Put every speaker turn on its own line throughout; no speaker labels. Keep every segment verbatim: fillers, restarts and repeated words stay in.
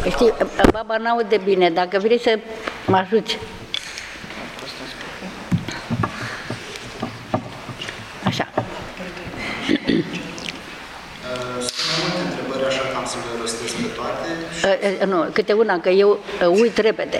Știi, baba n-aude bine, dacă vrei să mă ajuți. Așa.
Sunt mai multe întrebări, așa că am să le rostesc pe toate.
Nu, câte una, că eu uit repede.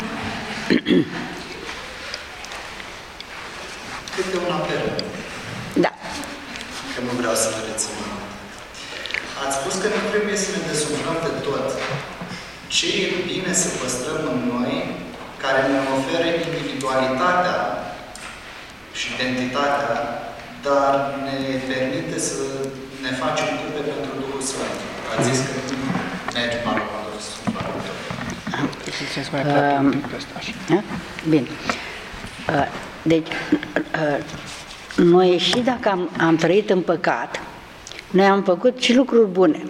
Câte una pe rând.
Da.
Că nu vreau să le rețin. Ați spus că nu trebuie să ne desumflăm de tot. Ce e bine să păstrăm în noi, care ne oferă individualitatea și identitatea, dar ne permite să ne facem trupe pentru Duhul Sfânt. Ați zis că mergi parcursul Sfânt.
Bine. Deci, noi și dacă am, am trăit în păcat, noi am făcut și lucruri bune.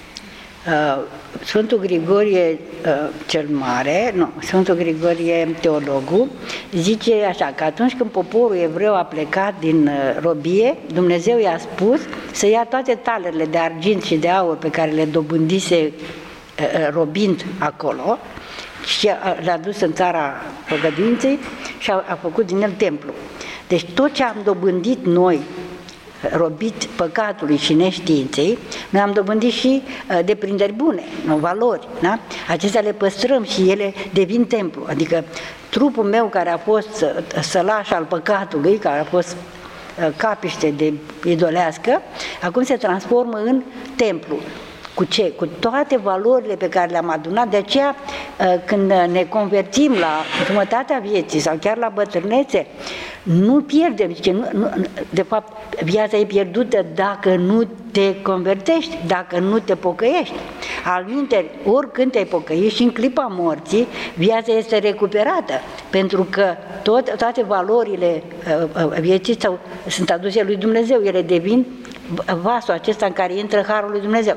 Sfântul Grigorie cel Mare, nu, Sfântul Grigorie Teologul, zice așa, că atunci când poporul evreu a plecat din robie, Dumnezeu i-a spus să ia toate talerele de argint și de aur pe care le dobândise robind acolo și le-a dus în țara Făgăduinței și a, a făcut din el templu. Deci tot ce am dobândit noi, robit păcatului și neștiinței, noi am dobândit și uh, deprinderi bune, nu, valori, da? Acestea le păstrăm și ele devin templu, adică trupul meu care a fost uh, sălaș al păcatului, care a fost uh, capiște de idolească, acum se transformă în templu. Cu ce? Cu toate valorile pe care le-am adunat. De aceea, când ne convertim la jumătatea vieții sau chiar la bătrânețe, nu pierdem. Zice, nu, nu, de fapt, viața e pierdută dacă nu te convertești, dacă nu te pocăiești. Altminteri, oricând te-ai pocăit și în clipa morții, viața este recuperată, pentru că tot, toate valorile vieții sau, sunt aduse lui Dumnezeu, ele devin vasul acesta în care intră harul lui Dumnezeu.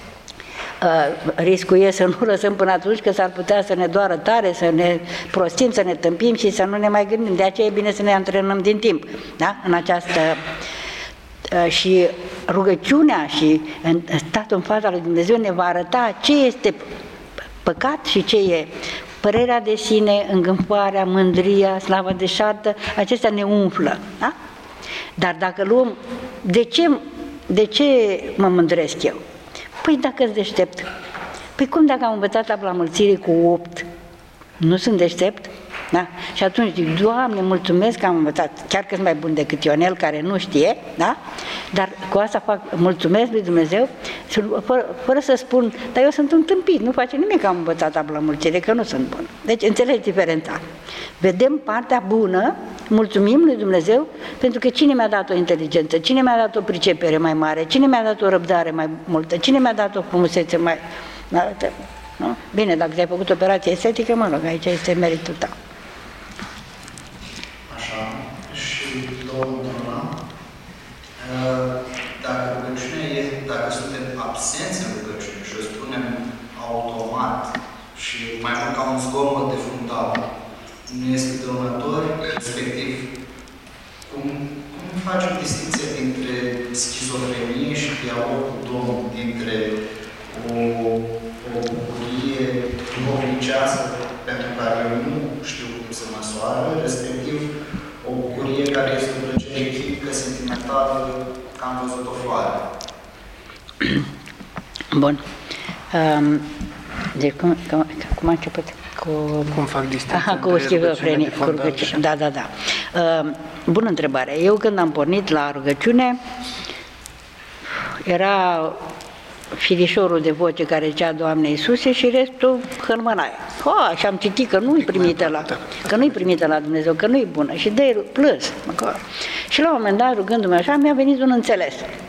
Uh, riscul e să nu lăsăm până atunci, că s-ar putea să ne doară tare, să ne prostim, să ne tâmpim și să nu ne mai gândim. De aceea e bine să ne antrenăm din timp, da? În această uh, și rugăciunea și în, statul în fața lui Dumnezeu ne va arăta ce este păcat și ce e părerea de sine, îngânfarea, mândria, slava deșartă. Acestea ne umflă, da? Dar dacă luăm, de ce, de ce mă mândresc eu? Păi dacă sunt deștept. Păi cum dacă am învățat la mulțire cu opt? Nu sunt deștept? Da? Și atunci zic, Doamne, mulțumesc că am învățat, chiar că sunt mai bun decât Ionel, care nu știe, da? Dar cu asta fac, mulțumesc lui Dumnezeu, fără, fără să spun, dar eu sunt un tâmpit, nu face nimic că am învățat la mulțire, că nu sunt bun. Deci înțelegi diferența. Vedem partea bună, mulțumim lui Dumnezeu, pentru că cine mi-a dat o inteligență, cine mi-a dat o pricepere mai mare, cine mi-a dat o răbdare mai multă, cine mi-a dat o frumusețe mai... Nu? Bine, dacă ți-ai făcut operație estetică, mă rog, aici este meritul tău.
Așa, și două într-una. Dacă rugăciunea e, dacă suntem absenți în rugăciune și o spunem automat și mai mult ca un zgomot de fundal, nu este dăunător, respectiv, cum, cum facem distinția dintre schizofrenie și dialog cu Domnul, dintre o, o bucurie duhovnicească pentru care eu nu știu cum să măsoară, respectiv o bucurie care este o plăcere chimică, sentimentală, că am văzut o floare.
Bun. Um, deci cum, cum, cum a început? Cu,
cum fac distinția?
Aha, cu schizofrenie, cu rugăciune. Da, da, da. Uh, bună întrebare. Eu când am pornit la rugăciune, era firișorul de voce care zicea Doamne Iisuse și restul hărmănaia. Oh, și am citit că nu-i primită la, că nu-i primită la Dumnezeu, că nu-i bună și de plâns. Și la un moment dat, rugându-mă așa, mi-a venit un înțeles.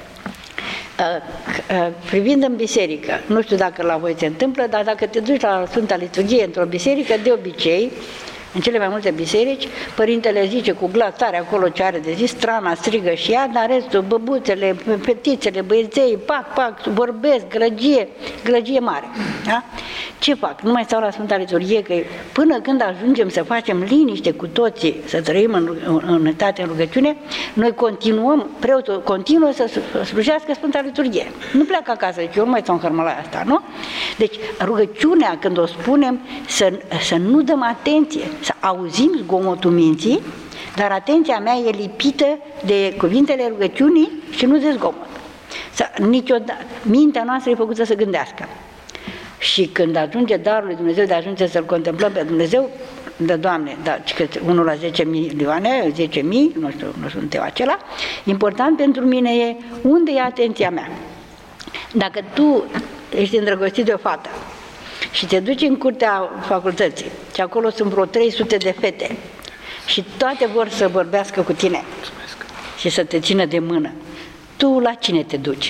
Privind în biserică, nu știu dacă la voi se întâmplă, dar dacă te duci la Sfânta Liturghie într-o biserică, de obicei, în cele mai multe biserici, părintele zice cu glas tare acolo ce are de zis, strana strigă și ea, dar restul, băbuțele, fetițele, băieței, pac, pac, vorbesc, grăgie, grăgie mare. Da? Ce fac? Nu mai stau la Sfânta Liturghie, că până când ajungem să facem liniște cu toții, să trăim în, în, în unitate, în rugăciune, noi continuăm, preotul continuă să slujească Sfânta Liturghie. Nu pleacă acasă, deci eu nu mai stau în hărmălaia asta, nu? Deci rugăciunea, când o spunem, să, să nu dăm atenție, să auzim zgomotul minții, dar atenția mea e lipită de cuvintele rugăciunii și nu de zgomot. Niciodată. Mintea noastră e făcută să gândească. Și când ajunge darul lui Dumnezeu de ajunge să-L contemplăm pe Dumnezeu, de Doamne, da, unul la zece milioane, zece mii, nu știu, nu sunt eu acela, important pentru mine e unde e atenția mea. Dacă tu ești îndrăgostit de o fată și te duci în curtea facultății și acolo sunt vreo trei sute de fete și toate vor să vorbească cu tine și să te țină de mână, tu la cine te duci?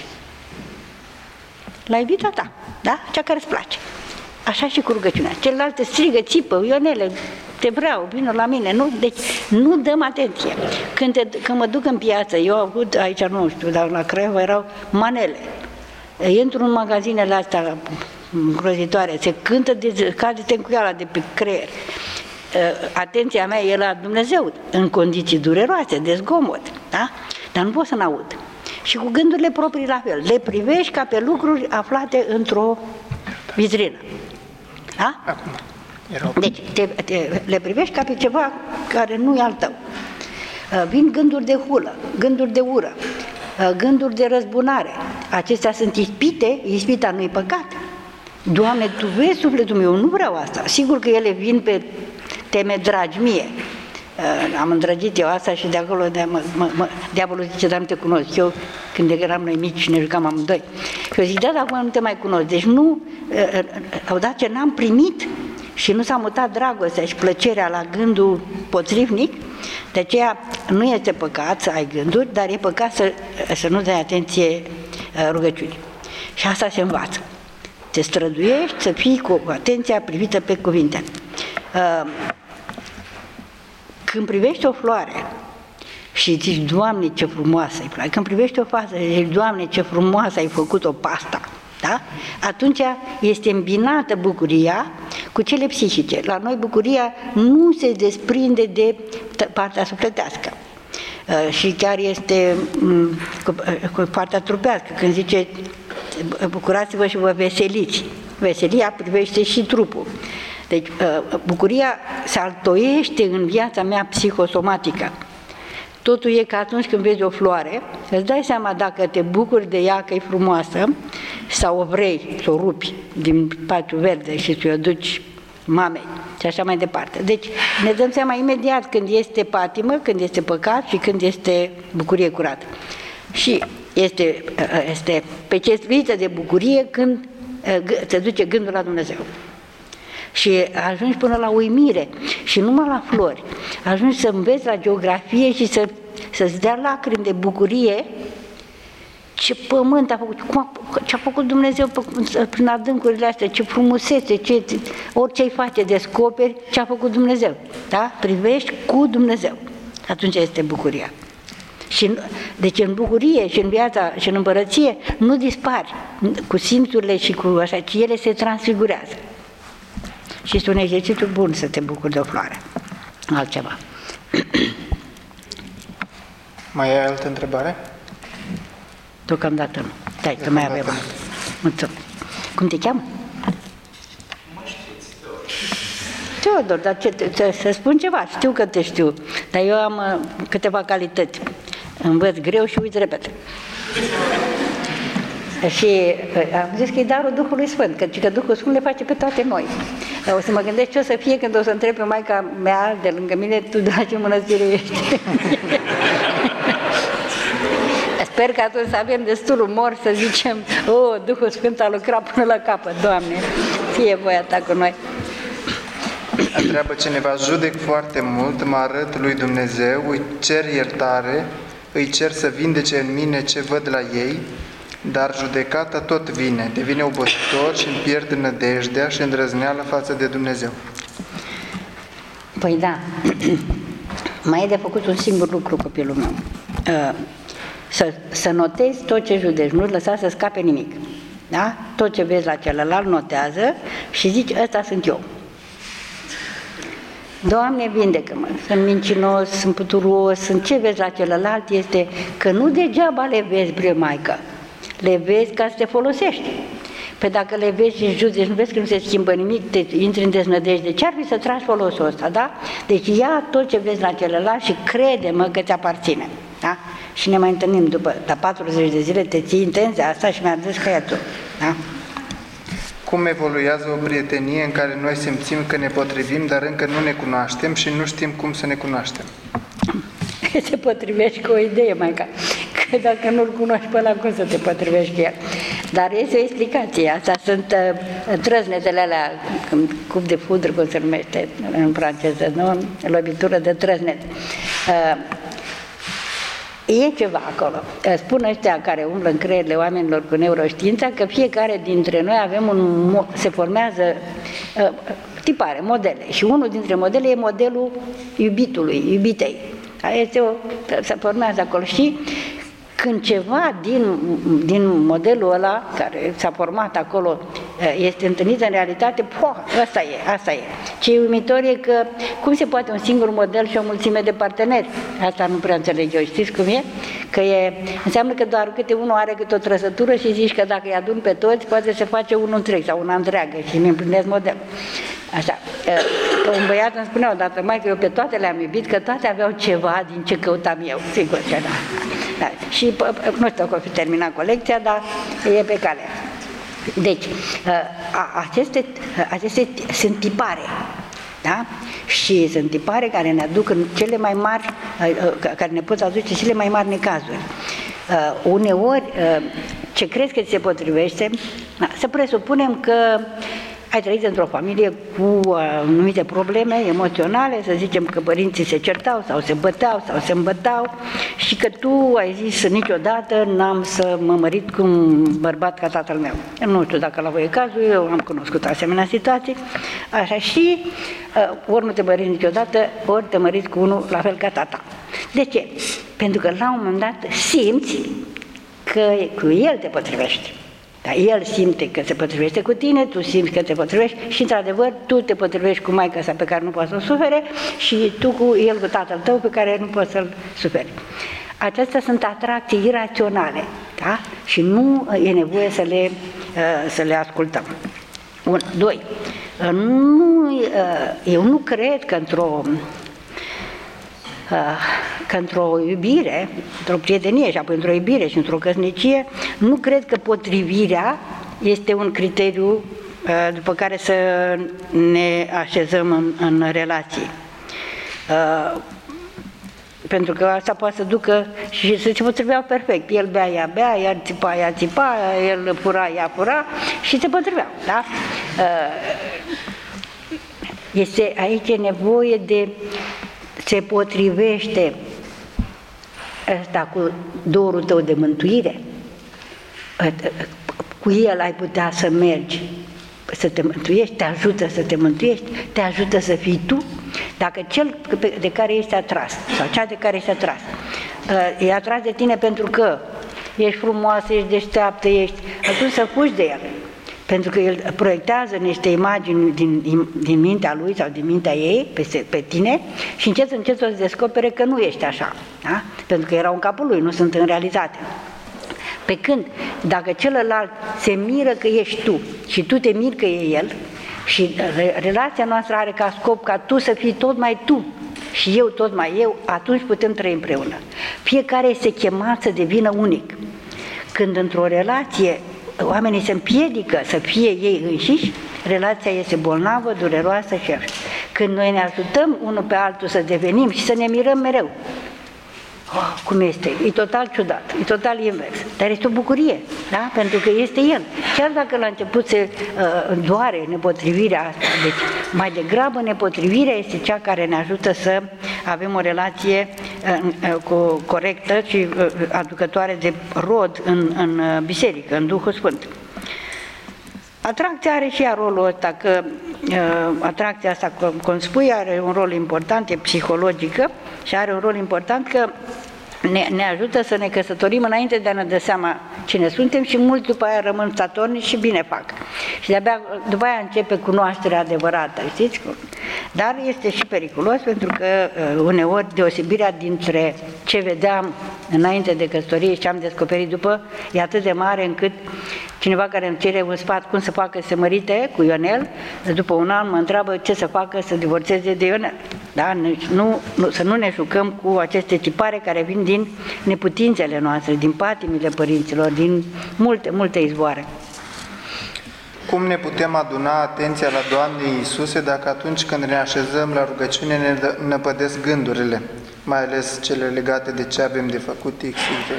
La iubita ta, da? Cea care îți place. Așa și cu rugăciunea. Celelalte strigă, țipă, Ionele, te vreau, vină la mine, nu? Deci nu dăm atenție. Când, te, când mă duc în piață, eu am avut, aici nu știu, dar la Craiova erau manele. Intru în magazinele astea îngrozitoare, se cântă, de, cade tencuiala de pe creier. Atenția mea e la Dumnezeu, în condiții dureroase, de zgomot, da? Dar nu pot să n-aud. Și cu gândurile proprii la fel. Le privești ca pe lucruri aflate într-o vitrină. Da?
Acum.
Deci te, te, le privești ca pe ceva care nu e al tău. Vin gânduri de hulă, gânduri de ură, gânduri de răzbunare. Acestea sunt ispite, ispita nu-i păcat. Doamne, Tu vezi sufletul meu, nu vreau asta. Sigur că ele vin pe teme dragi mie. Am îndrăgit eu asta și de acolo de, mă, mă, mă, diavolul zice, dar nu te cunosc. Eu, când eram noi mici și ne jucam amândoi. Și eu zic, da, dar acum nu te mai cunosc. Deci nu, odată n-am primit și nu s-a mutat dragostea și plăcerea la gândul potrivnic, de aceea nu este păcat să ai gânduri, dar e păcat să, să nu dai atenție rugăciunii. Și asta se învață. Te străduiești să fii cu atenția privită pe cuvinte. Când privești o floare și zici, Doamne, ce frumoasă e floare, când privești o fază și zici, Doamne, ce frumoasă ai făcut-o pasta, da? Atunci este îmbinată bucuria cu cele psihice. La noi bucuria nu se desprinde de partea sufletească. Și chiar este cu partea trupească, când zice, bucurați-vă și vă veseliți. Veselia privește și trupul. Deci bucuria se altoiește în viața mea psihosomatică. Totul e că atunci când vezi o floare, îți dai seama dacă te bucuri de ea că e frumoasă sau o vrei să o rupi din paciul verde și să o duci mamei și așa mai departe. Deci ne dăm seama imediat când este patimă, când este păcat și când este bucurie curată. Și este, este pecetuită de bucurie când te duce gândul la Dumnezeu. Și ajungi până la uimire și numai la flori. Ajungi să înveți la geografie și să, să-ți dea lacrimi de bucurie ce pământ a făcut, cum a, ce a făcut Dumnezeu prin adâncurile astea, ce frumusețe, ce, orice îi face, descoperi ce a făcut Dumnezeu. Da? Privești cu Dumnezeu. Atunci este bucuria. Și, deci în bucurie și în viața și în împărăție nu dispari cu simțurile și cu așa, ci ele se transfigurează. Și este un exercițiu bun să te bucuri de o floare. Altceva.
Mai ai altă întrebare?
Deocamdată nu. Stai, că mai avem. Mulțumesc. Cum te cheamă?
Mă știți,
Teodor, dar ce, să, să spun ceva, știu că te știu, dar eu am uh, câteva calități. Învăț greu și uit repede. Și am zis că e darul Duhului Sfânt, că, că Duhul Sfânt le face pe toate noi. O să mă gândesc ce o să fie când o să întreb pe maica mea de lângă mine, tu de la ce mănăstire ești? Sper că atunci să avem destul umor să zicem, oh, Duhul Sfânt a lucrat până la capăt, Doamne, fie voia Ta cu noi.
Întreabă cineva, judec foarte mult, mă arăt lui Dumnezeu, îi cer iertare, îi cer să vindece în mine ce văd la ei, dar judecata tot vine, devine obositor și îmi pierd nădejdea și îndrăzneala față de Dumnezeu.
Păi da, mai e de făcut un singur lucru, copilul meu. Să, să notezi tot ce judești, nu-ți lăsa să scape nimic. Da? Tot ce vezi la celălalt notează și zici, ăsta sunt eu. Doamne, vindecă-mă, sunt mincinos, sunt puturos, sunt ce vezi la celălalt, este că nu degeaba le vezi, bre maică, le vezi ca să te folosești. Păi dacă le vezi și judeci, nu vezi că nu se schimbă nimic, te intri în deznădejde, ce-ar fi să tragi folosul ăsta, da? Deci ia tot ce vezi la celălalt și crede-mă că ți aparține, da? Și ne mai întâlnim după, la patruzeci de zile, te ții intense asta și mi-a zis că e tu, da?
Cum evoluează o prietenie în care noi simțim că ne potrivim, dar încă nu ne cunoaștem și nu știm cum să ne cunoaștem?
Se potrivești cu o idee, maica, că dacă nu-l cunoști pe ăla, cum să te potrivești cu el? Dar este o explicație, asta sunt uh, trăznetele alea, cup de fudră, cum se numește în franceză, nu? Lovitură de trăznet. Uh, E ceva acolo. Spun ăștia care umblă în creierile oamenilor cu neuroștiința că fiecare dintre noi avem un, se formează uh, tipare, modele. Și unul dintre modele e modelul iubitului, iubitei. Este o, se formează acolo și când ceva din, din modelul ăla care s-a format acolo este întâlnit în realitate, poa, asta e, asta e. Ce e uimitor e că cum se poate un singur model și o mulțime de parteneri? Asta nu prea înțeleg eu. Știți cum e? Că e, înseamnă că doar câte unul are câte o trăsătură și zici că dacă îi adun pe toți, poate să face unul întreg sau una întreagă și îmi împlinesc modelul. Așa. Un băiat îmi spunea odată, mai că eu pe toate le-am iubit, că toate aveau ceva din ce căutam eu. Sigur că da. Da. Și nu știu dacă o fi terminat colecția, dar e pe cale. Deci, aceste, aceste sunt tipare, da? Și sunt tipare care ne aduc în cele mai mari, care ne pot aduce cele mai mari necazuri. Uneori, ce crezi că ți se potrivește, să presupunem că ai trăit într-o familie cu anumite probleme emoționale, să zicem că părinții se certau sau se băteau sau se îmbătau și că tu ai zis niciodată n-am să mă mărit cu un bărbat ca tatăl meu. Nu știu dacă la voi e cazul, eu am cunoscut asemenea situații, așa și ori nu te măriți niciodată, ori te măriți cu unul la fel ca tata. De ce? Pentru că la un moment dat simți că cu el te potrivești. Dar el simte că se potrivește cu tine, tu simți că te potrivești și, într-adevăr, tu te potrivești cu maica sa pe care nu poți să o sufere și tu cu el, cu tatăl tău pe care nu poți să-l suferi. Acestea sunt atracții iraționale, da? Și nu e nevoie să le, să le ascultăm. Bun. Doi. Nu, eu nu cred că într-o că într-o iubire, într-o prietenie și apoi într-o iubire și într-o căsnicie, nu cred că potrivirea este un criteriu după care să ne așezăm în, în relații. Pentru că asta poate să ducă și să se potriveau perfect. El bea, ea bea, ea țipa, ea țipa, el fura, ea fura și se potriveau. Da? Este aici nevoie de se potrivește ăsta cu dorul tău de mântuire? Cu el ai putea să mergi, să te mântuiești, te ajută să te mântuiești, te ajută să fii tu? Dacă cel de care ești atras, sau cea de care ești atras, e atras de tine pentru că ești frumoasă, ești deșteaptă, ești, atunci să fugi de el. Pentru că el proiectează niște imagini din, din mintea lui sau din mintea ei pe, pe tine și încet, încet o să descopere că nu ești așa, da? Pentru că erau în capul lui, nu sunt în realitate. Pe când, dacă celălalt se miră că ești tu și tu te miri că e el și relația noastră are ca scop ca tu să fii tot mai tu și eu tot mai eu, atunci putem trăi împreună. Fiecare este chemat să devină unic. Când într-o relație oamenii se împiedică să fie ei înșiși, relația este bolnavă, dureroasă și așa. Când noi ne ajutăm unul pe altul să devenim și să ne mirăm mereu, oh, cum este? E total ciudat, e total invers, dar este o bucurie, da? Pentru că este el. Chiar dacă la început se uh, doare nepotrivirea asta, deci mai degrabă nepotrivirea este cea care ne ajută să avem o relație uh, uh, corectă și uh, aducătoare de rod în, în uh, biserică, în Duhul Sfânt. Atracția are și ea rolul ăsta, că uh, atracția asta, cum spui, are un rol important, e psihologică și are un rol important că ne, ne ajută să ne căsătorim înainte de a ne da seama cine suntem și mulți după aia rămân statornici și bine fac. Și de-abia după aia începe cunoașterea adevărată, știți? Dar este și periculos pentru că uneori deosebirea dintre ce vedeam înainte de căsătorie și ce am descoperit după e atât de mare încât cineva care îmi cere un sfat cum să facă să se mărite cu Ionel, după un an mă întreabă ce să facă să divorțeze de Ionel. Da? Nu, nu, să nu ne jucăm cu aceste tipare care vin din neputințele noastre, din patimile părinților, din multe, multe izvoare.
Cum ne putem aduna atenția la Doamne Iisuse dacă atunci când ne așezăm la rugăciune ne năpădesc gândurile, mai ales cele legate de ce avem de făcut X, Y?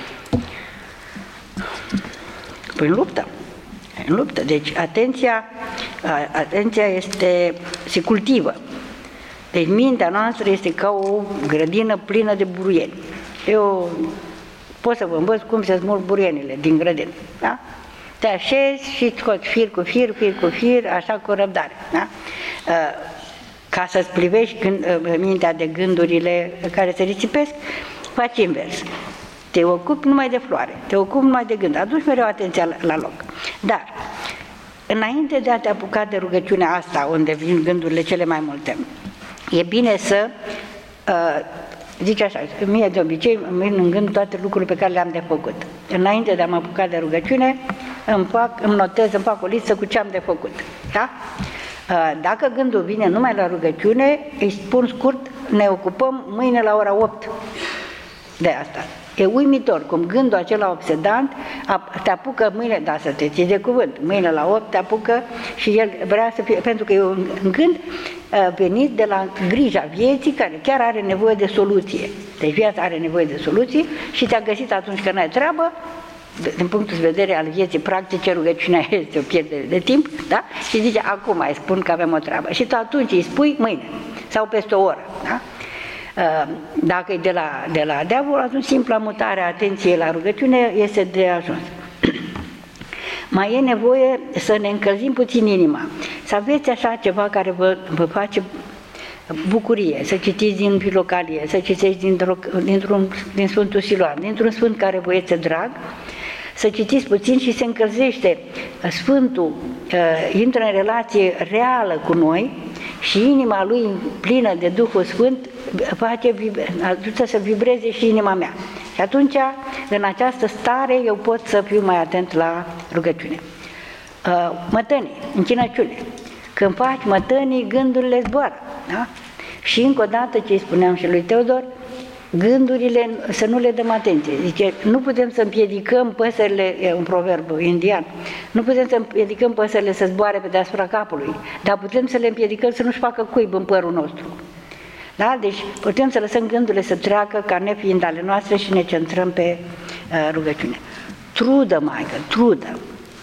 Păi în luptă. În luptă. Deci atenția, atenția este, se cultivă. Deci mintea noastră este ca o grădină plină de buruieni. Eu pot să vă învăț cum se smulg buruienile din grădină. Da? Te așezi și scoți fir cu fir, fir cu fir, așa cu răbdare. Da? Ca să-ți privești gând, mintea de gândurile care se risipesc, faci invers. Te ocupi numai de floare, te ocupi numai de gând, aduci mereu atenția la, la loc. Dar, înainte de a te apuca de rugăciunea asta, unde vin gândurile cele mai multe, e bine să, uh, zice așa, mie de obicei îmi vin în gând toate lucrurile pe care le-am de făcut. Înainte de a mă apuca de rugăciune, îmi, fac, îmi notez, îmi fac o listă cu ce am de făcut. Da? Uh, dacă gândul vine numai la rugăciune, îi spun scurt, ne ocupăm mâine la ora opt de asta. E uimitor cum gândul acela obsedant te apucă mâine, da, să te ții de cuvânt, mâine la opt te apucă și el vrea să fie, pentru că e un gând venit de la grija vieții care chiar are nevoie de soluție. Deci viața are nevoie de soluții și te-a găsit atunci când ai treabă, din punctul de vedere al vieții practice, rugăciunea este o pierdere de timp, da? Și zice, acum îi spun că avem o treabă. Și tu atunci îi spui mâine sau peste o oră, da? Dacă e de la, de la diavol, atunci simpla mutare a atenției la rugăciune este de ajuns. Mai e nevoie să ne încălzim puțin inima, să aveți așa ceva care vă, vă face bucurie, să citiți din Filocalie, să citiți dintr-un, din Sfântul Siloan, dintr-un Sfânt care vă este drag, să citiți puțin și se încălzește. Sfântul uh, intră în relație reală cu noi și inima lui plină de Duhul Sfânt face, ajută să vibreze și inima mea. Și atunci, în această stare, eu pot să fiu mai atent la rugăciune. Uh, mătănii, închinăciune. Când faci mătănii, gândurile zboară. Da? Și încă o dată, ce îi spuneam și lui Teodor, gândurile să nu le dăm atenție. Zice, nu putem să împiedicăm păsările, e un proverb indian, nu putem să împiedicăm păsările să zboare pe deasupra capului, dar putem să le împiedicăm să nu-și facă cuib în părul nostru. Da? Deci putem să lăsăm gândurile să treacă ca nefiind ale noastre și ne centrăm pe uh, rugăciune. Trudă, maică, trudă.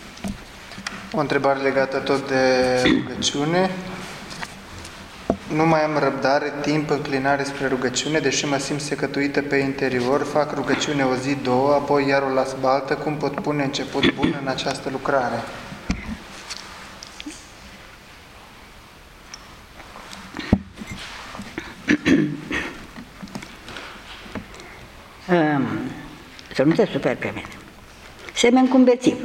O întrebare legată tot de rugăciune. Nu mai am răbdare, timp, înclinare spre rugăciune, deși mă simt secătuită pe interior, fac rugăciune o zi, două, apoi iar o las baltă. Cum pot pune început bun în această lucrare?
Um, să nu te superi pe mine. Semeni cu un bețiv.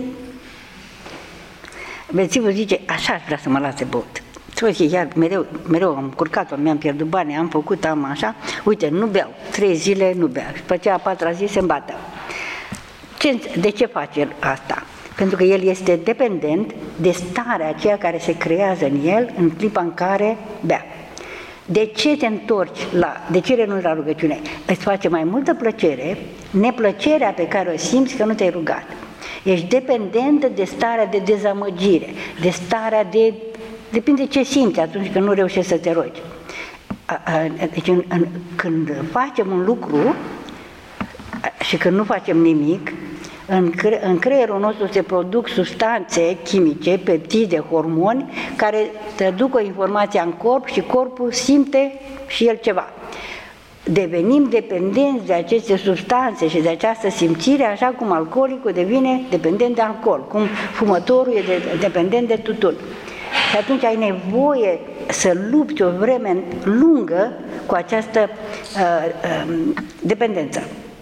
Bețivul zice, așa aș vrea să mă lase băut. Și iar mereu, mereu am curcat-o, mi-am pierdut bani, am făcut, am așa, uite, nu beau, trei zile nu beau, și pe aceea a patra zi se îmbată. Ce, de ce face el asta? Pentru că el este dependent de starea aceea care se creează în el în clipa în care bea. De ce te întorci la, de ce renunți la rugăciune? Îți face mai multă plăcere, neplăcerea pe care o simți că nu te-ai rugat. Ești dependentă de starea de dezamăgire, de starea de... Depinde ce simți atunci când nu reușești să te rogi. Deci în, în, când facem un lucru și când nu facem nimic, în, cre, în creierul nostru se produc substanțe chimice, peptide, hormoni, care te duc o informație în corp și corpul simte și el ceva. Devenim dependenți de aceste substanțe și de această simțire, așa cum alcoolicul devine dependent de alcool, cum fumătorul e de, dependent de tutun. Și atunci ai nevoie să lupți o vreme lungă cu această uh, uh, dependență.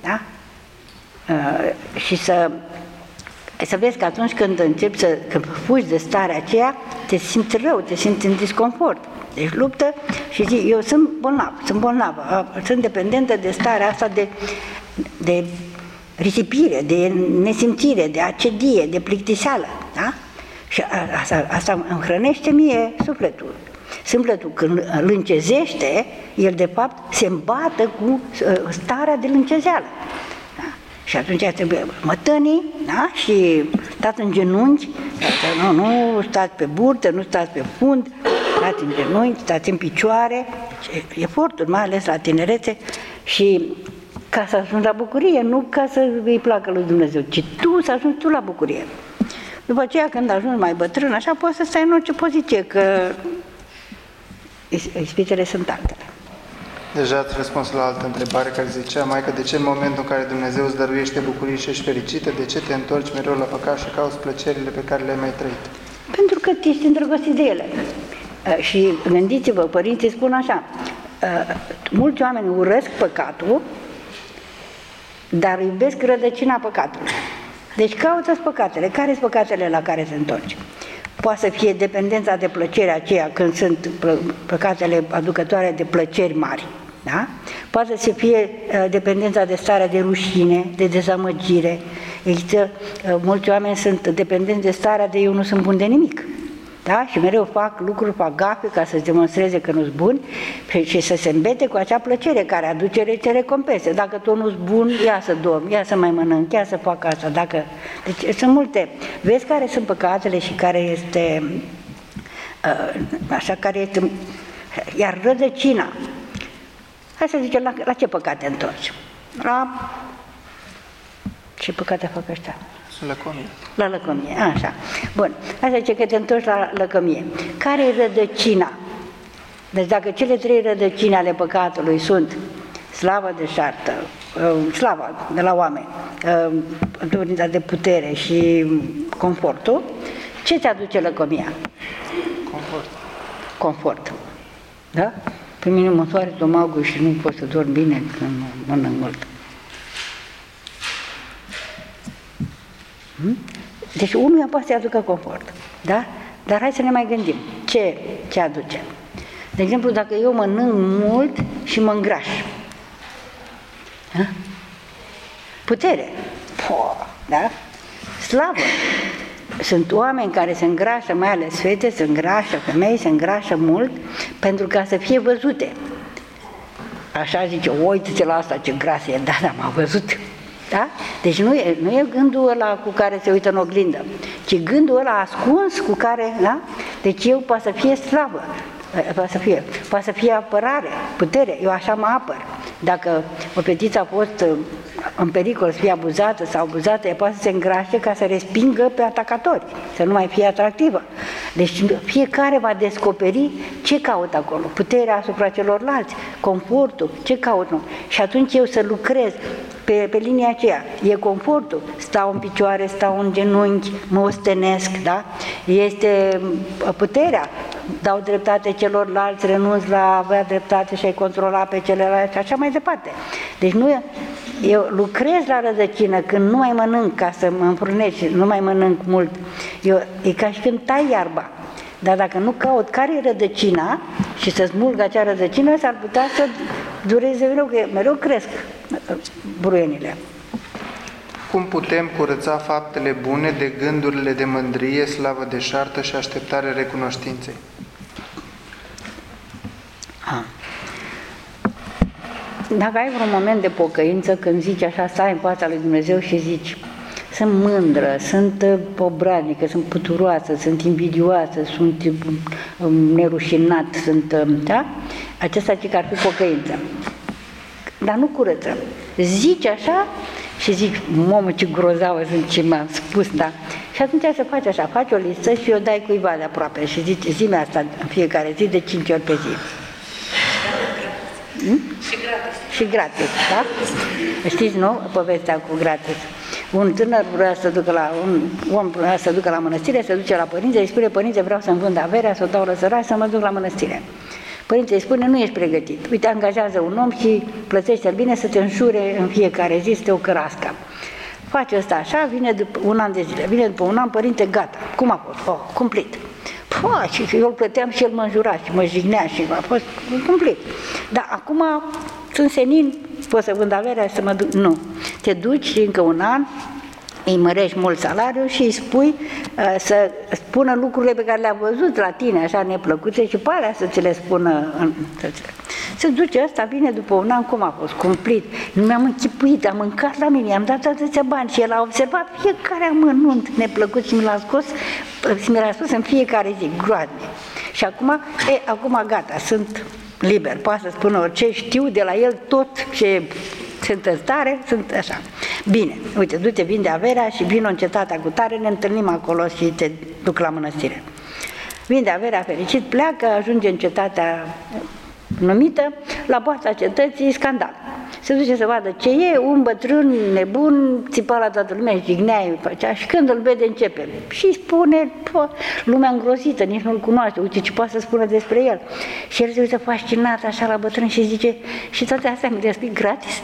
Da? Uh, și să, să vezi că atunci când începi să când fugi de starea aceea, te simți rău, te simți în disconfort. Deci luptă și zici, eu sunt bolnav, sunt bolnavă, sunt dependentă de starea asta de, de risipire, de nesimțire, de acedie, de plictiseală. Da? Și asta, asta îmi hrănește mie sufletul. Sufletul când îl încezește, el de fapt se îmbată cu starea de lâncezeală. Da? Și atunci trebuie mătănii, da? Și stați în genunchi, nu, nu stați pe burtă, nu stați pe fund, stați în genunchi, stați în picioare, deci, eforturi, mai ales la tinerețe, și ca să ajungi la bucurie, nu ca să îi placă lui Dumnezeu, ci tu să ajungi tu la bucurie. După aceea, când ajungi mai bătrân, așa, poți să stai în orice poziție, că ispitele sunt altele.
Deja ați răspuns la altă întrebare care zicea, Maică, de ce în momentul în care Dumnezeu îți dăruiește bucurii și ești fericită, de ce te întorci mereu la păcat și cauți plăcerile pe care le-ai mai trăit?
Pentru că ești îndrăgostit de ele. Și gândiți-vă, părinții spun așa, mulți oameni urăsc păcatul, dar iubesc rădăcina păcatului. Deci caută-ți păcatele. Care sunt păcatele la care se întorci? Poate să fie dependența de plăcere aceea când sunt păcatele aducătoare de plăceri mari. Da? Poate să fie dependența de starea de rușine, de dezamăgire. Există, mulți oameni sunt dependenți de starea de eu nu sunt bun de nimic. Da? Și mereu fac lucruri, fac gafe ca să-ți demonstreze că nu-s bun și să se îmbete cu acea plăcere care aduce recompense. Dacă tu nu-s bun, ia să dorm, ia să mai mănânc, ia să fac asta. Dacă... Deci sunt multe. Vezi care sunt păcatele și care este așa, care este... Iar rădăcina, hai să zicem, la, la ce păcate întorci? La ce păcate fac ăștia?
Lăcomie.
La lăcomie, așa. Bun, asta zice că te întorci la lăcomie. Care e rădăcina? Deci dacă cele trei rădăcini ale păcatului sunt slavă de șartă, slava de la oameni, dorința de putere și confortul, ce ți aduce lăcomia?
Confort.
Confort. Da? Pe mine mă soare stomacul și nu pot să dorm bine când mănânc mult. Deci unuia poate să-i aducă confort, da? Dar hai să ne mai gândim. Ce, ce aduce? De exemplu, dacă eu mănânc mult și mă îngraș, da? Putere, da? Slavă. Sunt oameni care se îngrașă, mai ales fete, se îngrașă, femei se îngrașă mult pentru ca să fie văzute. Așa zice, uite-te la asta, ce grasă e, da, da, m-a văzut. Da? Deci nu e, nu e gândul ăla cu care se uită în oglindă, ci gândul ăla ascuns cu care, da? Deci eu poate să fie slavă, poate să fie, poate să fie apărare, putere, eu așa mă apăr. Dacă o fetiță a fost în pericol să fie abuzată sau abuzată, ea poate să se îngrașe ca să respingă pe atacatori, să nu mai fie atractivă. Deci fiecare va descoperi ce caută acolo, puterea asupra celorlalți, confortul, ce caut, nu. Și atunci eu să lucrez pe, pe linia aceea. E confortul, stau în picioare, stau în genunchi, mă ostenesc, da? Este puterea, dau dreptate celorlalți, renunț la a avea dreptate și a-i controla pe celălalt și așa mai departe. Deci nu, eu lucrez la rădăcină când nu mai mănânc ca să mă înfrunesc, nu mai mănânc mult. Eu, e ca și când tai iarba. Dar dacă nu caut care e rădăcina și să smulg acea rădăcină, s-ar putea să dureze mereu, că mereu cresc buruienile.
Cum putem curăța faptele bune de gândurile de mândrie, slavă de șartă și așteptare recunoștinței?
Ah. Dacă ai vreun moment de pocăință, când zici așa, stai în fața lui Dumnezeu și zici, sunt mândră, sunt obraznică, sunt puturoasă, sunt invidioasă, sunt nerușinat, sunt, da? Acesta zic că ar fi pocăință. Dar nu curăță. Zici așa și zici, mamă, ce grozavă sunt ce mi-am spus, da? Și atunci să faci așa, faci o listă și o dai cuiva de aproape și zici, zi-mi asta în fiecare zi de cinci ori pe zi. Hmm?
Și gratis.
Și gratis, da? Știți, nu? Povestea cu gratis. Un tânăr vrea să ducă la, un om vrea să ducă la mănăstire, se duce la părinți, îi spune, părinți, vreau să-mi vând averea, să o dau la săraci, să mă duc la mănăstire. Părintele îi spune, nu ești pregătit. Uite, angajează un om și plătește-l bine să te înșure în fiecare zi, să te ocărască. Face ăsta așa, vine după un an de zile, vine după un an, părinte, gata. Cum a fost? Oh, cumplit. Păi, și eu îl plăteam și el mă înjura și mă jignea și a fost cumplit. Dar acum sunt senin, pot să vând averea, să mă duc. Nu. Te duci și încă un an, îi mărești mult salariul și îi spui uh, să spună lucrurile pe care le-a văzut la tine, așa neplăcute, și pe alea să ți le spună. În, să ți le... Se duce ăsta, vine după un an, cum a fost, cumplit. Nu mi-am închipuit, am mâncat la mine, i-am dat atâția bani și el a observat fiecare amănunt neplăcut și mi l-a scos, și mi l-a spus în fiecare zi, groaznic. Și acum, e, acum gata, sunt liber, poate să spună orice, știu de la el tot ce sunt în stare, sunt așa. Bine, uite, du-te, vinde averea și vin în cetatea cu tare, ne întâlnim acolo și te duc la mănăstire. Vinde averea fericit, pleacă, ajunge în cetatea numită, la poarta cetății, scandal. Se duce să vadă ce e, un bătrân nebun, țipa la toată lumea, jignea, făcea, și când îl vede începe. Și spune, pă, lumea îngrozită, nici nu-l cunoaște, uite ce poate să spună despre el. Și el se uită fascinat așa la bătrân și zice, și toate astea mi le spui gratis?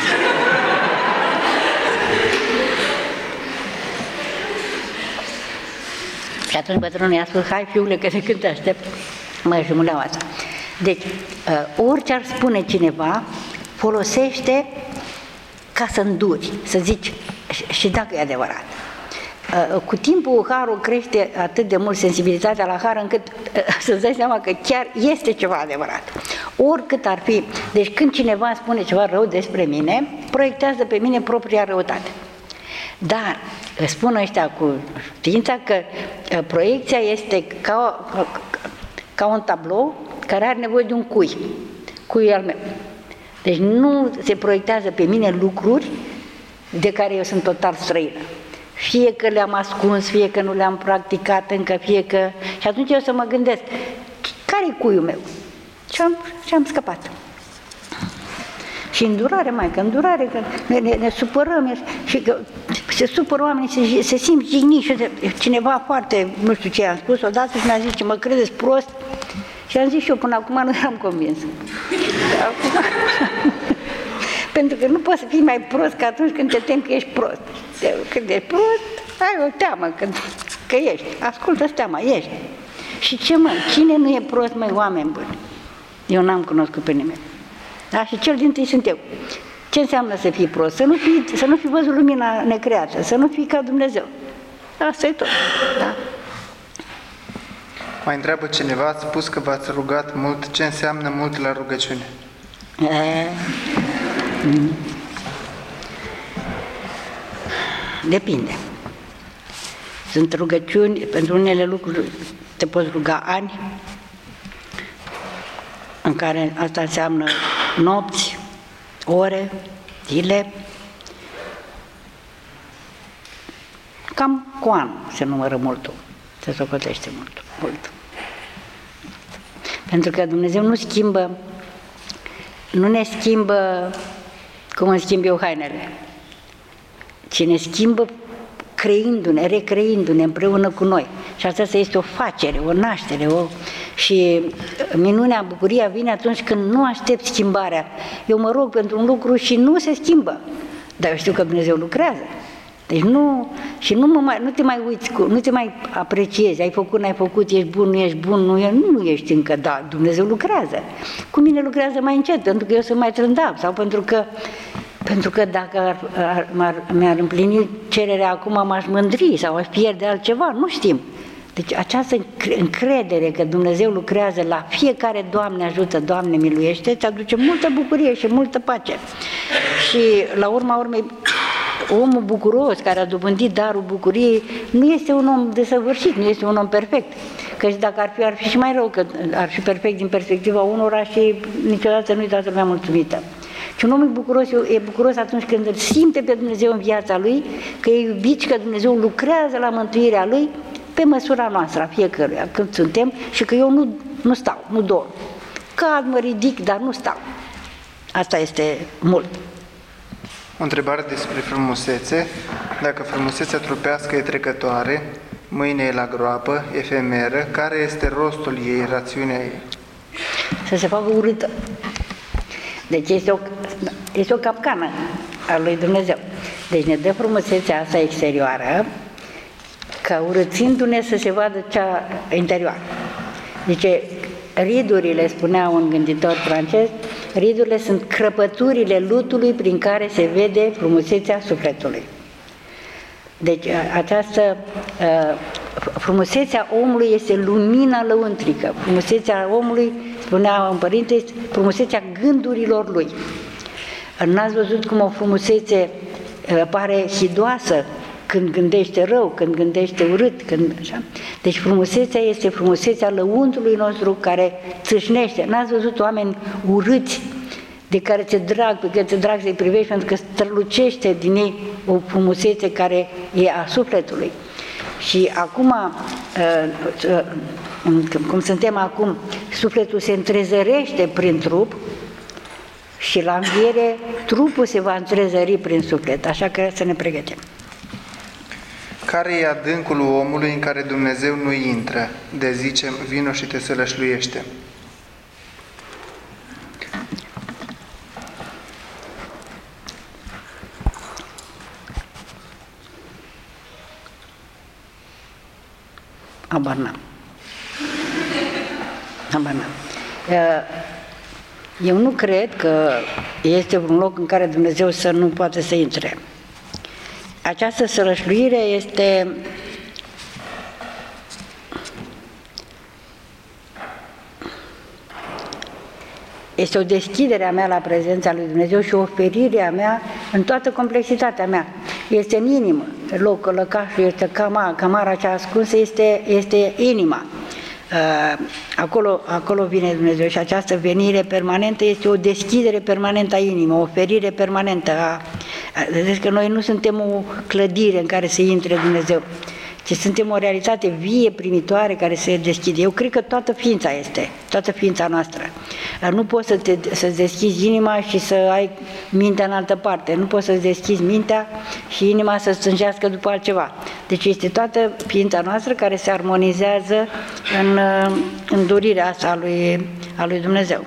Și atunci bătrânul i-a spus, hai fiule, că de când te aștept, mă jumuleau asta. Deci, orice ar spune cineva, folosește ca să înduri, să zici, și dacă e adevărat. Cu timpul harul crește atât de mult sensibilitatea la har, încât să-ți dai seama că chiar este ceva adevărat. Oricât ar fi, deci când cineva spune ceva rău despre mine, proiectează pe mine propria răutate. Dar spun ăștia cu știința că proiecția este ca, ca, ca un tablou care are nevoie de un cui, cuiul al meu. Deci nu se proiectează pe mine lucruri de care eu sunt total străină. Fie că le-am ascuns, fie că nu le-am practicat încă, fie că... Și atunci eu să mă gândesc, care-i cuiul meu? Și am, și am scăpat. Și îndurare, mai că îndurare, că ne, ne, ne supărăm și că se supără oamenii, se, se simt jigniți și cineva foarte, nu știu ce am spus odată și mi-a zis, mă credeți prost? Și am zis și eu, până acum nu eram convins. Acum... Pentru că nu poți să fii mai prost ca atunci când te temi că ești prost. Când ești prost, ai o teamă că, că ești. Ascultă-ți teama, ești. Și ce mă, cine nu e prost, măi, oameni buni? Eu n-am cunoscut pe nimeni. Da? Și cel din tâi sunt eu. Ce înseamnă să fii prost? Să nu fii, să nu fii văzut lumina necreată, să nu fii ca Dumnezeu. Asta e tot. Da?
Mai întreabă cineva, ați spus că v-ați rugat mult. Ce înseamnă mult la rugăciune?
E... Depinde. Sunt rugăciuni, pentru unele lucruri te poți ruga ani, în care asta înseamnă nopți, ore, zile, cam cu an se numără multul, se socotește mult, mult. Pentru că Dumnezeu nu schimbă, nu ne schimbă cum îmi schimb eu hainele, ci ne schimbă creându-ne, recreându-ne împreună cu noi. Și asta este o facere, o naștere, o... și minunea, bucuria vine atunci când nu aștept schimbarea. Eu mă rog pentru un lucru și nu se schimbă, dar eu știu că Dumnezeu lucrează. Deci nu, și nu, mă mai, nu te mai uiți, cu, nu te mai apreciezi, ai făcut, n-ai făcut, ești bun, nu ești bun, nu, nu ești încă, da, Dumnezeu lucrează. Cu mine lucrează mai încet, pentru că eu sunt mai trândav, sau pentru că, pentru că dacă ar, ar, ar, mi-ar împlini cererea acum, m-aș mândri sau aș pierde altceva, nu știm. Deci această încredere că Dumnezeu lucrează la fiecare Doamne ajută, Doamne miluiește, îți aduce multă bucurie și multă pace. Și la urma urmei, omul bucuros care a dobândit darul bucuriei nu este un om desăvârșit, nu este un om perfect. Căci dacă ar fi, ar fi și mai rău, că ar fi perfect din perspectiva unora și niciodată nu-i toată lumea mulțumită. Și un om e bucuros, e bucuros atunci când îl simte pe Dumnezeu în viața lui, că e iubit și că Dumnezeu lucrează la mântuirea lui pe măsura noastră, a fiecăruia, când suntem, și că eu nu, nu stau, nu dorm. Cad, mă ridic, dar nu stau. Asta este mult.
O întrebare despre frumusețe. Dacă frumusețea trupească e trecătoare, mâine e la groapă, efemeră, care este rostul ei, rațiunea ei?
să se facă urâtă. Deci este o, este o capcană a lui Dumnezeu. Deci ne dă frumusețea asta exterioară, ca urățindu-ne să se vadă cea interioară. Deci ridurile, spunea un gânditor francez, ridurile sunt crăpăturile lutului prin care se vede frumusețea sufletului. Deci această frumusețea omului este lumina lăuntrică. Frumusețea omului, spunea un părinte, este frumusețea gândurilor lui. N-ați văzut cum o frumusețe pare hidoasă când gândește rău, când gândește urât, când așa. Deci frumusețea este frumusețea lăuntrului nostru care țâșnește. N-ați văzut oameni urâți de care ți-e drag, pe care ți-e drag să-i privești, pentru că strălucește din ei o frumusețe care e a sufletului. Și acum, cum suntem acum, sufletul se întrezărește prin trup și la înviere trupul se va întrezări prin suflet, așa că să ne pregătim.
Care e adâncul omului în care Dumnezeu nu intră? De zicem, vino și te sălășluiește.
Habar n-am. Habar n-am. Eu nu cred că este un loc în care Dumnezeu să nu poate să intre. Această sălășluire este este o deschidere a mea la prezența lui Dumnezeu și o oferire a mea în toată complexitatea mea. Este în inimă. Locul, lăcașul, este cama, camara cea ascunsă, este, este inima. Acolo, acolo vine Dumnezeu și această venire permanentă este o deschidere permanentă a inimii, o oferire permanentă. A, vedeți că noi nu suntem o clădire în care să intre Dumnezeu, ci suntem o realitate vie, primitoare, care se deschide. Eu cred că toată ființa este, toată ființa noastră. Nu poți să te, să-ți deschizi inima și să ai mintea în altă parte. Nu poți să-ți deschizi mintea și inima să stângească după altceva. Deci este toată ființa noastră care se armonizează în, în dorirea asta a lui, a lui Dumnezeu.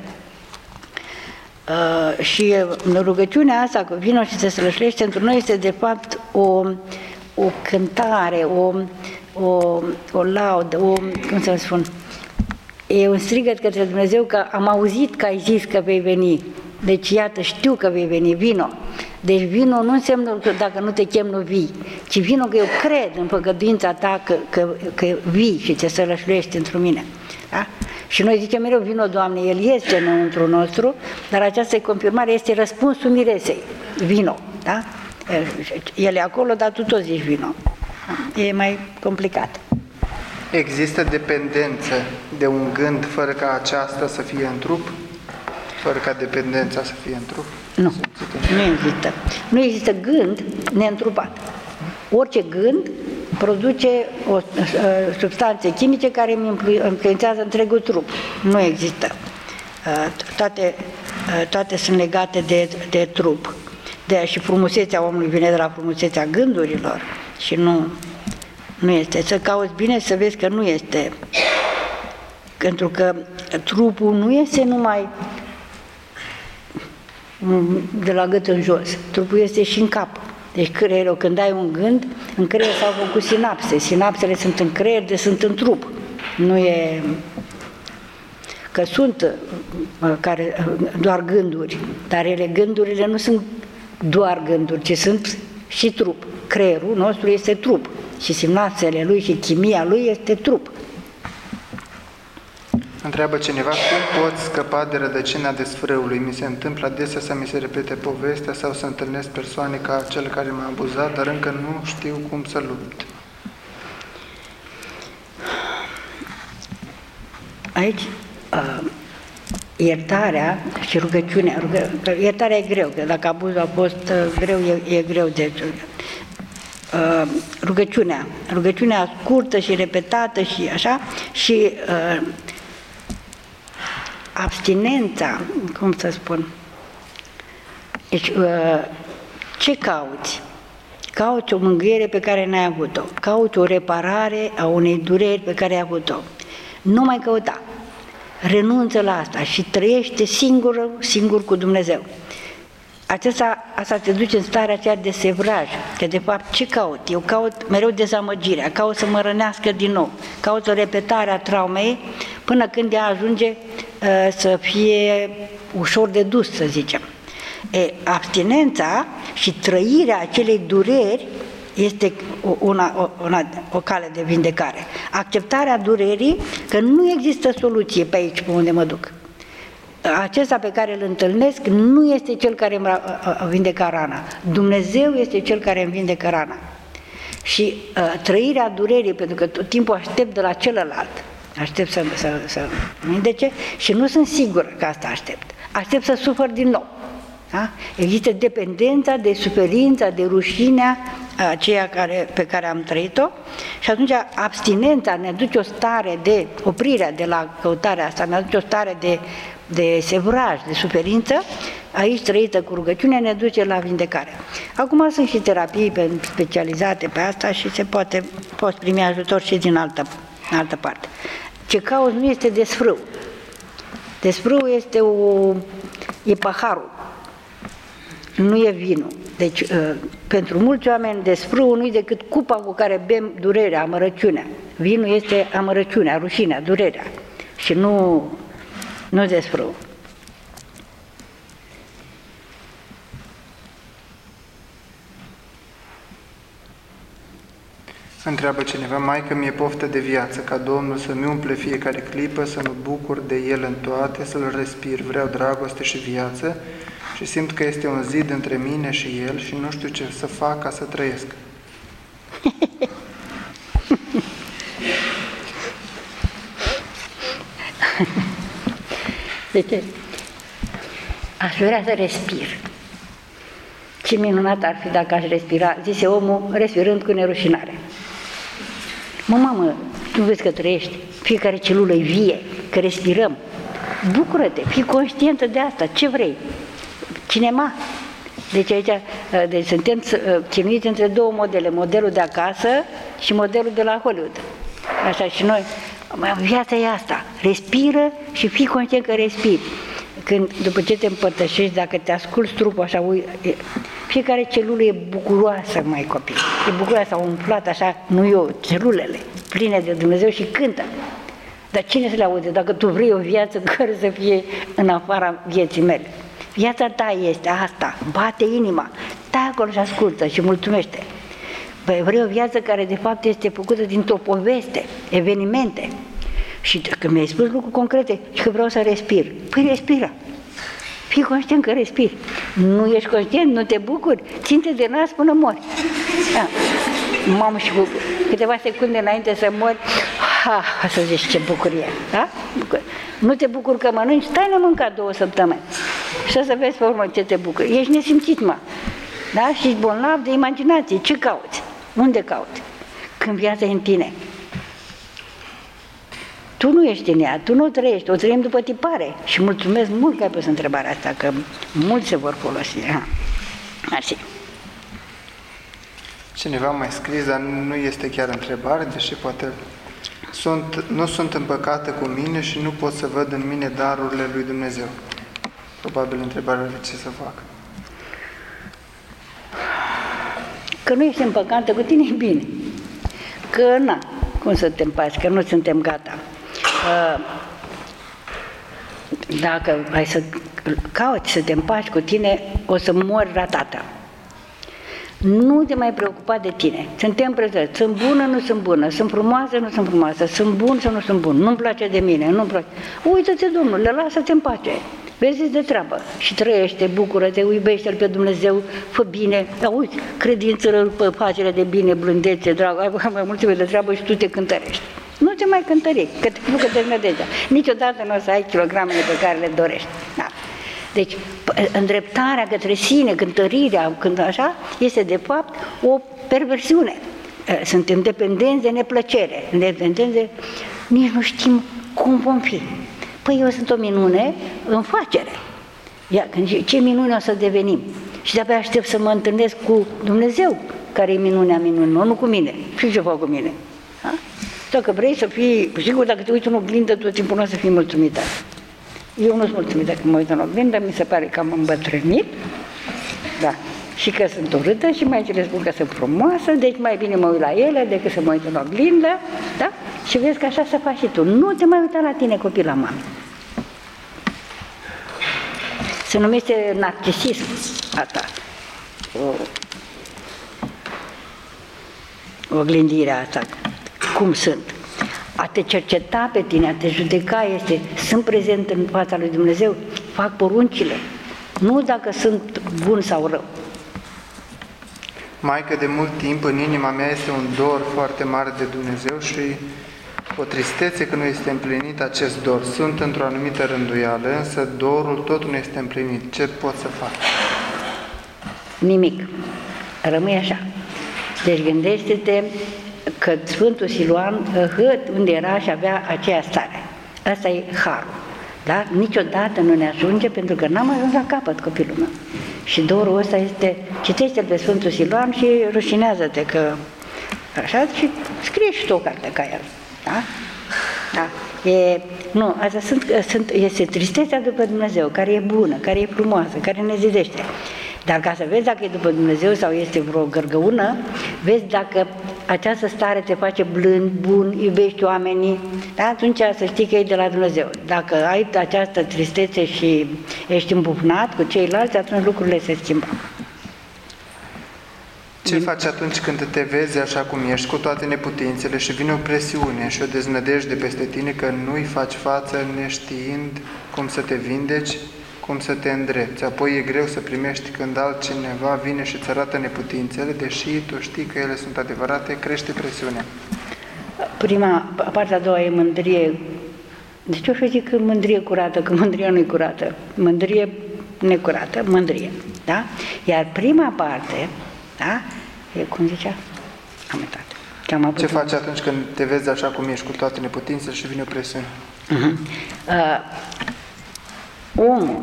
Uh, și rugăciunea asta, cu vino și se sălășlește, pentru noi este de fapt o o cântare, o, o, o laudă, o, cum să spun, e un strigăt către Dumnezeu că am auzit că ai zis că vei veni, deci iată, știu că vei veni, vino. Deci vino nu înseamnă că dacă nu te chem nu vii, ci vino că eu cred în făgăduința ta că, că, că vii și te sălășluiești într mine. Da? Și noi zicem mereu, vino Doamne, El este înăuntru nostru, dar această confirmare este răspunsul miresei, vino, da? El e acolo, dar tu tot zici vino. E mai complicat.
Există dependență de un gând fără ca aceasta să fie în trup? Fără ca dependența să fie în trup?
Nu, nu există. Nu există gând neîntrupat. Orice gând produce o substanțe chimice care îmi influențează întregul trup. Nu există. Toate, toate sunt legate de, de trup. De și frumusețea omului vine de la frumusețea gândurilor și nu, nu este. Să cauți bine să vezi că nu este. Pentru că trupul nu este numai de la gât în jos. Trupul este și în cap. Deci creierul, când ai un gând, în creier s-au făcut sinapse. Sinapsele sunt în creier, de sunt în trup. Nu e... Că sunt care, doar gânduri, dar ele, gândurile nu sunt doar gânduri, ci sunt și trup. Creierul nostru este trup și sinapsele lui și chimia lui este trup.
Întreabă cineva, cum pot scăpa de rădăcina desfrâului? Mi se întâmplă adesea să mi se repete povestea sau să întâlnesc persoane ca cel care m-a abuzat, dar încă nu știu cum să lupt.
Aici, uh, iertarea și rugăciunea, rugă, iertarea e greu, că dacă abuzul a fost uh, greu, e, e greu de uh, rugăciunea, rugăciunea scurtă și repetată și așa, și uh, abstinența, cum să spun, deci, uh, ce cauți? Cauți o mângâiere pe care n-ai avut-o, cauți o reparare a unei dureri pe care ai avut-o. Nu mai căuta. renunță la asta și trăiește singur, singur cu Dumnezeu. Acesta, asta te duce în starea aceea de sevraj, că de fapt ce caut? Eu caut mereu dezamăgirea, caut să mă rănească din nou, caut o repetare a traumei până când ea ajunge uh, să fie ușor de dus, să zicem. E, abstinența și trăirea acelei dureri este una, una, o cale de vindecare. Acceptarea durerii, că nu există soluție pe aici, pe unde mă duc. Acesta pe care îl întâlnesc nu este cel care îmi vindecă rana. Dumnezeu este cel care îmi vindecă rana. Și uh, trăirea durerii, pentru că tot timpul aștept de la celălalt, aștept să, să, să vindece și nu sunt sigură că asta aștept. Aștept să sufăr din nou. Da? Există dependența de suferința, de rușinea aceea care, pe care am trăit-o și atunci abstinența ne aduce o stare de oprirea de la căutarea asta, ne aduce o stare de, de sevraj, de suferință, aici trăită cu rugăciune ne duce la vindecare. Acum sunt și terapii specializate pe asta și se poate, poți primi ajutor și din altă, altă parte. Ce cauți nu este desfrâu. Desfrâu este o, e paharul. Nu e vinul. Deci, pentru mulți oameni, desfrâul nu e decât cupa cu care bem durerea, amărăciunea. Vinul este amărăciunea, rușinea, durerea și nu, nu desfrâul.
Întreabă cineva, Maică, mi-e poftă de viață, ca Domnul să-mi umple fiecare clipă, să mă bucur de El în toate, să-L respir. Vreau dragoste și viață și simt că este un zid între mine și El și nu știu ce să fac ca să trăiesc.
Deci, aș vrea să respir. Ce minunat ar fi dacă aș respira, zise omul, respirând cu nerușinare. Mă, mamă, nu vezi că trăiești? Fiecare celulă e vie, că respirăm. Bucură-te, fii conștientă de asta, ce vrei? Cinema. Deci aici deci suntem chinuiți între două modele, modelul de acasă și modelul de la Hollywood. Așa și noi, viața e asta, respiră și fii conștient că respiri. Când, după ce te împărtășești, dacă te asculți trupul așa, ui, fiecare celulă e bucuroasă, mai copii. E bucuroasă, au umflat așa, nu eu, celulele, pline de Dumnezeu și cântă. Dar cine să le aude? Dacă tu vrei o viață care să fie în afara vieții mele. Viața ta este asta, bate inima, stai acolo și ascultă și mulțumește. Băi, vrei o viață care de fapt este făcută dintr-o poveste, evenimente. Și când mi-ai spus lucruri concrete și că vreau să respir, păi respira. Fii conștient că respiri. Nu ești conștient, nu te bucuri, ține-te de nas până mori. Da. Mamă, și cu câteva secunde înainte să mori, ha, să zici ce bucurie, da? Nu te bucuri că mănânci, stai nemâncat două săptămâni. Și o să vezi pe urmă ce te bucuri. Ești nesimțit, mă. Da? Și ești bolnav de imaginație. Ce cauți? Unde cauți? Când viața e în tine. Tu nu ești în ea, tu nu o trăiești, o trăim după tipare. Și mulțumesc mult că ai pus întrebarea asta, că mulți se vor folosi. Mersi.
Cineva mai scris, dar nu este chiar întrebare, deși poate sunt, nu sunt împăcată cu mine și nu pot să văd în mine darurile lui Dumnezeu. Probabil întrebarea de ce să fac.
Că nu ești împăcată cu tine, e bine. Că na, cum să te împaci, că nu suntem gata. Dacă ai să cauți să te împaci cu tine, o să mori ratată. Nu te mai preocupa de tine. Suntem prezenți. Sunt bună, nu sunt bună. Sunt frumoasă, nu sunt frumoasă. Sunt bun sau nu sunt bun. Nu-mi place de mine, nu-mi place. Uită-te, Domnule, lasă-te în pace. Vezi de treabă și trăiește, bucură-te, iubește-L pe Dumnezeu, fă bine. Dar uite, credință, pagine de bine, blândețe, dragă, ai mai multe de treabă și tu te cântărești. Nu te mai cântări, că te bucă de nădejdea. Niciodată nu o să ai kilogramele pe care le dorești. Da. Deci, îndreptarea către sine, cântărirea, când așa, este de fapt o perversiune. Suntem dependenți de neplăcere, dependenți de... Nici nu știm cum vom fi. Păi eu sunt o minune în facere. Ia, ce minune o să devenim? Și de-abia aștept să mă întâlnesc cu Dumnezeu, care e minunea minunilor, nu cu mine. Și ce fac cu mine? Da? Dacă vrei să fii, sigur, dacă te uiți în oglindă, tot timpul nu o să fii mulțumită. Eu nu sunt mulțumită când mă uit în oglindă, mi se pare că am îmbătrânit, da, și că sunt urâtă și mai le spun că sunt frumoasă, deci mai bine mă uit la ele decât să mă uit în oglindă, da? Și vezi că așa să faci și tu. Nu te mai uita la tine, copil, la mame. Se numește narcisism asta, o, oglindirea asta, cum sunt. A te cerceta pe tine, a te judeca este, sunt prezent în fața lui Dumnezeu, fac poruncile, nu dacă sunt bun sau rău.
Maică, de mult timp în inima mea este un dor foarte mare de Dumnezeu și o tristețe că nu este împlinit acest dor. Sunt într-o anumită rânduială, însă dorul tot nu este împlinit. Ce pot să fac?
Nimic. Rămâi așa. Deci gândește-te că Sfântul Siluan, hât unde era și avea aceea stare. Asta e harul. Da? Niciodată nu ne ajunge pentru că n-am ajuns la capăt, copilul meu. Și dorul ăsta este, citește-l pe Sfântul Siluan și rușinează-te că așa și scrie și tu o carte ca el. Da? Da. E, nu, asta sunt, sunt, este tristețea după Dumnezeu, care e bună, care e frumoasă, care ne zidește. Dar ca să vezi dacă e după Dumnezeu sau este vreo gărgăună, vezi dacă această stare te face blând, bun, iubești oamenii, da? Atunci să știi că e de la Dumnezeu. Dacă ai această tristețe și ești îmbufnat cu ceilalți, atunci lucrurile se schimbă.
Ce faci atunci când te vezi așa cum ești, cu toate neputințele și vine o presiune și o deznădejde peste tine că nu-i faci față neștiind cum să te vindeci, cum să te îndrepți. Apoi e greu să primești când altcineva vine și îți arată neputințele, deși tu știi că ele sunt adevărate, crește presiunea.
Prima, partea a doua e mândrie. Deci eu zic că mândrie curată, că mândria nu-i curată. Mândrie necurată, mândrie. Da? Iar prima parte, da? E, cum zicea? Am uitat. Am
Ce faci atunci când te vezi așa cum ești, cu toate neputințele și vine o presiune?
Uh-huh. Uh, omul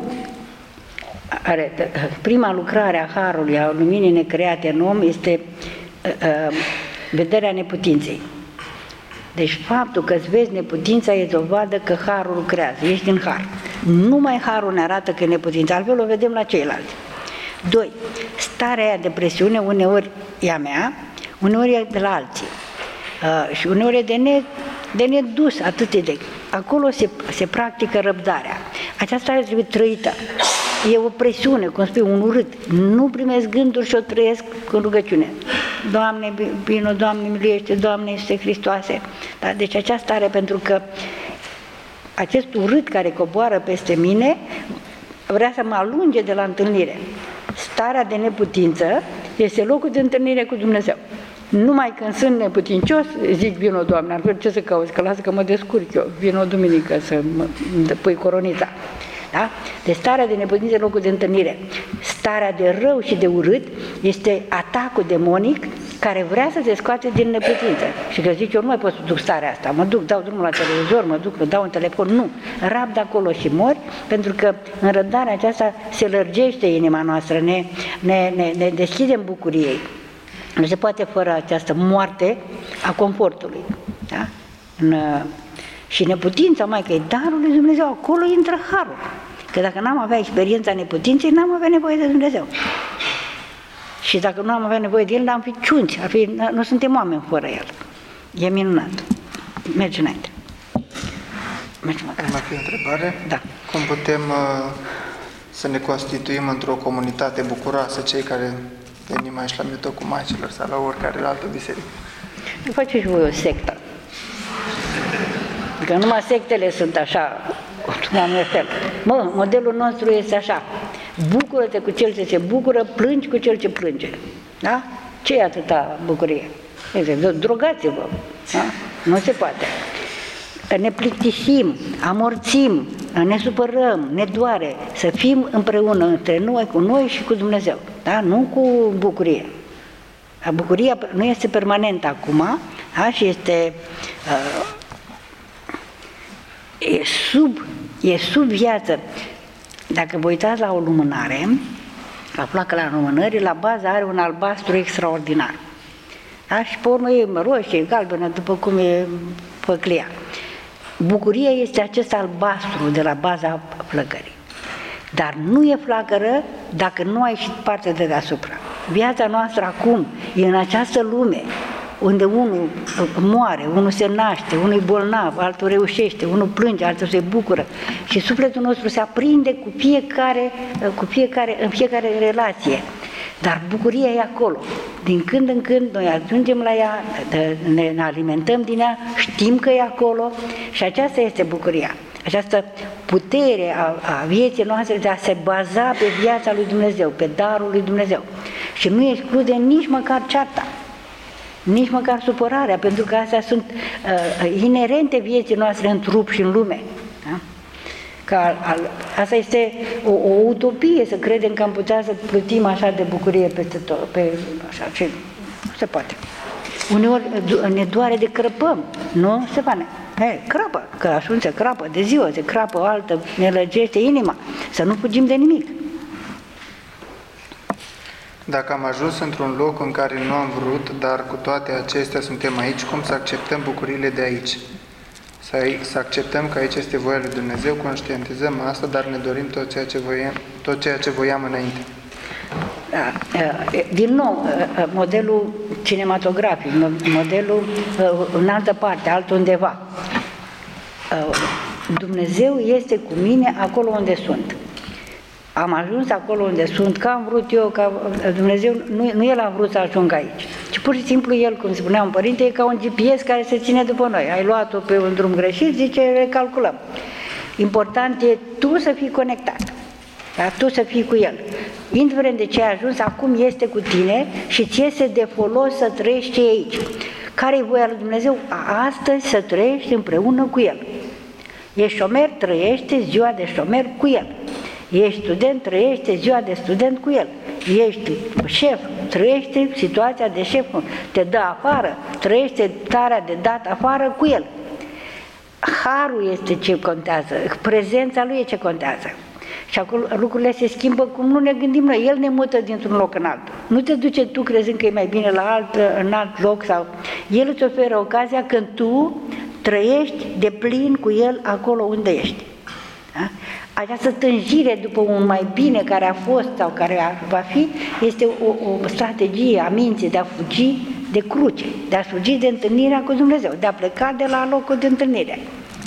are, prima lucrare a Harului, a luminii necreate în om, este uh, uh, vederea neputinței. Deci faptul că îți vezi neputința e dovadă că Harul lucrează, ești în Har. Numai Harul ne arată că e neputința, altfel o vedem la ceilalți. Doi, starea aia de presiune uneori e a mea, uneori e de la alții. Uh, și uneori e de, ne, de nedus atât de... Acolo se, se practică răbdarea. Această stare trebuie trăită. E o presiune, cum spui, un urât. Nu primesc gânduri și o trăiesc în rugăciune. Doamne, vino, Doamne, miluiește, Doamne, Iisuse Hristoase. Da? Deci această stare, pentru că acest urât care coboară peste mine vrea să mă alunge de la întâlnire. Starea de neputință este locul de întâlnire cu Dumnezeu. Numai când sunt neputincios, zic, vino, Doamne, altfel ce să cauți, că lasă că mă descurc eu, vino duminică să mă pui coronița. Da? Deci starea de neputință e locul de întâlnire. Starea de rău și de urât este atacul demonic care vrea să te scoate din neputință. Și că zici, eu nu mai pot să duc starea asta, mă duc, dau drumul la televizor, mă duc, dau un telefon, nu. Rabd acolo și mori, pentru că în răbdarea aceasta se lărgește inima noastră, ne, ne, ne, ne deschidem bucuriei. Nu se poate fără această moarte a confortului. Da? În, și neputința, mai că e darul lui Dumnezeu, acolo intră Harul. Că dacă n-am avea experiența neputinței, n-am avea nevoie de Dumnezeu. Și dacă nu am avea nevoie de El, n-am fi ciunți, ar fi, nu suntem oameni fără El. E minunat. Mergi înainte. Mergi acasă.
Mai fi o întrebare?
Da.
Cum putem uh, să ne constituim într-o comunitate bucuroasă, cei care venim aici la Mijlocul Maicilor sau la oricare altă biserică?
Faceți și voi o sectă. Că numai sectele sunt așa, cum am fel. Mă, modelul nostru este așa. Bucură-te cu cel ce se bucură, plângi cu cel ce plânge. Da? Ce e atâta bucurie? Drogați-vă. Da? Nu se poate. Ne plictisim, amorțim, ne supărăm, ne doare. Să fim împreună între noi, cu noi și cu Dumnezeu. Da? Nu cu bucurie. Bucuria nu este permanentă acum, da? Și este... Uh, E sub, e sub viață. Dacă vă uitați la o lumânare, la placa la lumânări, la bază are un albastru extraordinar. Da? Și pe urmă e roșie, galbenă, după cum e păclia. Bucuria este acest albastru de la baza flăcării. Dar nu e flacără dacă nu ai și partea de deasupra. Viața noastră acum e în această lume unde unul moare, unul se naște, unul e bolnav, altul reușește, unul plânge, altul se bucură și sufletul nostru se aprinde cu fiecare, cu fiecare, în fiecare relație. Dar bucuria e acolo. Din când în când noi ajungem la ea, ne alimentăm din ea, știm că e acolo și aceasta este bucuria. Această putere a, a vieții noastre de a se baza pe viața lui Dumnezeu, pe darul lui Dumnezeu. Și nu exclude nici măcar cearta, nici măcar supărarea, pentru că astea sunt uh, inerente vieții noastre în trup și în lume. Da? Că al, al, asta este o, o utopie să credem că am putea să plutim așa de bucurie peste tot, pe, așa, ce nu se poate. Uneori ne doare de crăpăm, nu, Stefane? He, crapă, că atunci se crapă de ziua, se crapă o altă, ne lăgește inima, să nu fugim de nimic.
Dacă am ajuns într-un loc în care nu am vrut, dar cu toate acestea suntem aici, cum să acceptăm bucuriile de aici? Să, să acceptăm că aici este voia lui Dumnezeu, conștientizăm asta, dar ne dorim tot ceea ce voiam, tot ceea ce voiam înainte.
Din nou, modelul cinematografic, modelul în altă parte, altundeva. Dumnezeu este cu mine acolo unde sunt. Am ajuns acolo unde sunt, că am vrut eu, că Dumnezeu, nu, nu El a vrut să ajung aici, ci pur și simplu El, cum spunea un părinte, e ca un G P S care se ține după noi. Ai luat-o pe un drum greșit, zice, recalculăm. Important e tu să fii conectat, da? Tu să fii cu El. Indiferent de ce ai ajuns, acum este cu tine și ți este de folos să trăiești aici. Care e voia lui Dumnezeu? Astăzi să trăiești împreună cu El. Ești șomer, trăiește ziua de șomer cu El. Ești student, trăiește ziua de student cu El. Ești șef, trăiește situația de șef. Te dă afară, trăiește starea de dat afară cu El. Harul este ce contează, prezența Lui e ce contează. Și acolo lucrurile se schimbă cum nu ne gândim noi. El ne mută dintr-un loc în altul. Nu te duce tu crezând că e mai bine la alt, în alt loc. Sau... El îți oferă ocazia când tu trăiești de plin cu El acolo unde ești. Da? Această tânjire după un mai bine care a fost sau care va fi, este o, o strategie a minții de a fugi de cruce, de a fugi de întâlnirea cu Dumnezeu, de a pleca de la locul de întâlnire.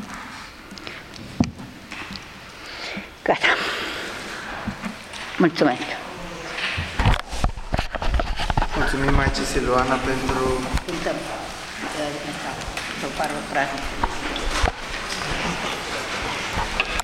Gata. Mulțumesc.
Mulțumim, Maicii Siluana, pentru...
Cântăm. Să pară o frază.